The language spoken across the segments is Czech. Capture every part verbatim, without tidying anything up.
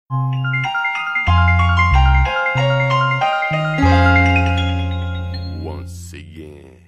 Once again.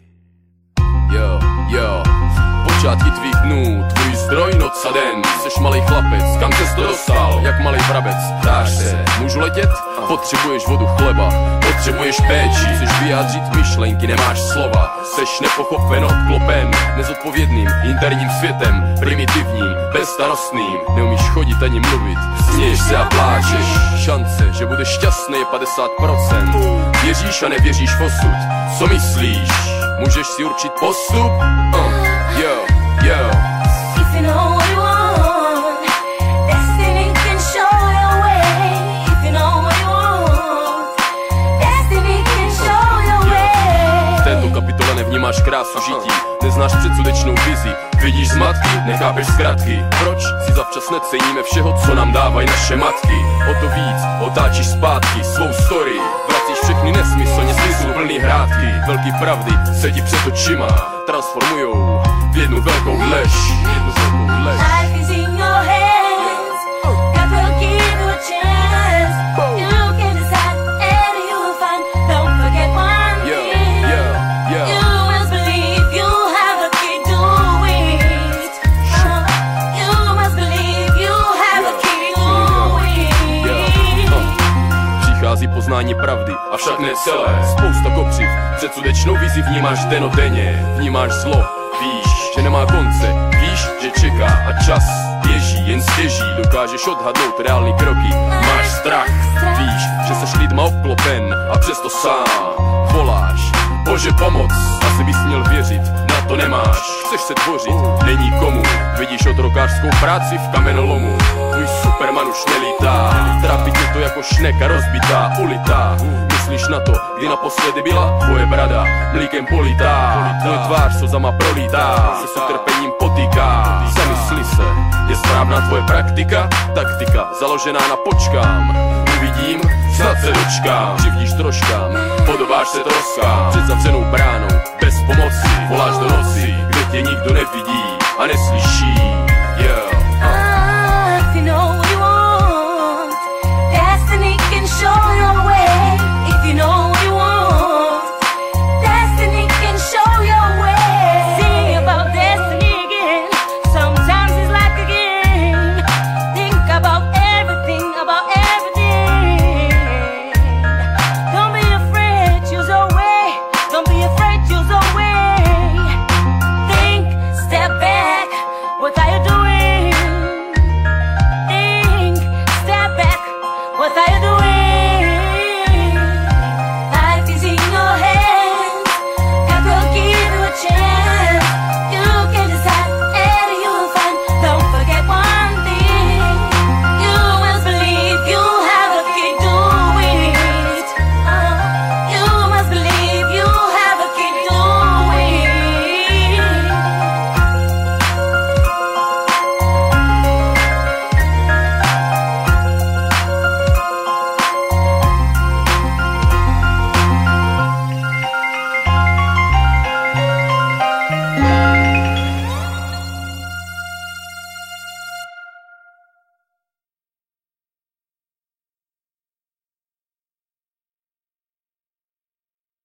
Yo, yo. Počátky tvých dnů, tvůj zdroj noc a den. Jseš malej chlapec, kam ses to dostal? Jak malej vrabec, ptáš se, můžu letět? Potřebuješ vodu, chleba, potřebuješ péči. Chceš vyjádřit myšlenky, nemáš slova. Seš nepochopen, obklopen nezodpovědným interním světem, primitivním, bezstarostným. Neumíš chodit ani mluvit, směješ se a pláčeš. Šance, že budeš šťastný, je padesát procent. Věříš a nevěříš v osud, co myslíš? Můžeš si určit postup? Uh, yo, yo. If you know what you want, destiny can show your way. If you know what you want, destiny can show your way. V této kapitole nevnímáš krásu žití, neznáš předsudečnou vizi, vidíš zmatky, nechápeš zkratky. Proč si zavčas neceníme všeho, co nám dávají naše matky? O to víc otáčíš zpátky svou story, vracíš všechny nesmyslně smysluplný hrátky. Velký pravdy se ti před očima transformujou v jednu velkou lež. Jednu velkou lež. Life is in your hands, God will give you a chance. You can decide and you will find. Don't forget one Yeah, thing. yeah, yeah. You must believe you have a key to it. Uh, you must believe you have a key to it. Přichází poznání pravdy, avšak ne celé. Spousta kopřiv, předsudečnou vizi vnímáš denodenně. Vnímáš zlo, víš, že nemá konce. Víš, že čeká a čas běží, jen stěží. Dokážeš odhadnout reální kroky. Máš strach, víš, že seš lidma obklopen a přesto sám voláš. Bože pomoc, asi bys měl věřit, na to nemáš. Chceš se tvořit, není komu. Vidíš otrokářskou práci v kamenolomu. Tvůj Superman už nelítá, trápí tě to jako šneka rozbitá, ulitá. Myslíš na to, kdy naposledy byla tvoje brada mlíkem politá. Tvoje tvář slzama prolítá, se s utrpením potýká. Zamysli se, je správná tvoje praktika? Taktika založená na počkám. Uvidím, snad se dočkám. Křivdíš troškám, podobáš se troskám. Před zavřenou bránou, bez pomoci, voláš do noci, kde tě nikdo nevidí a neslyší.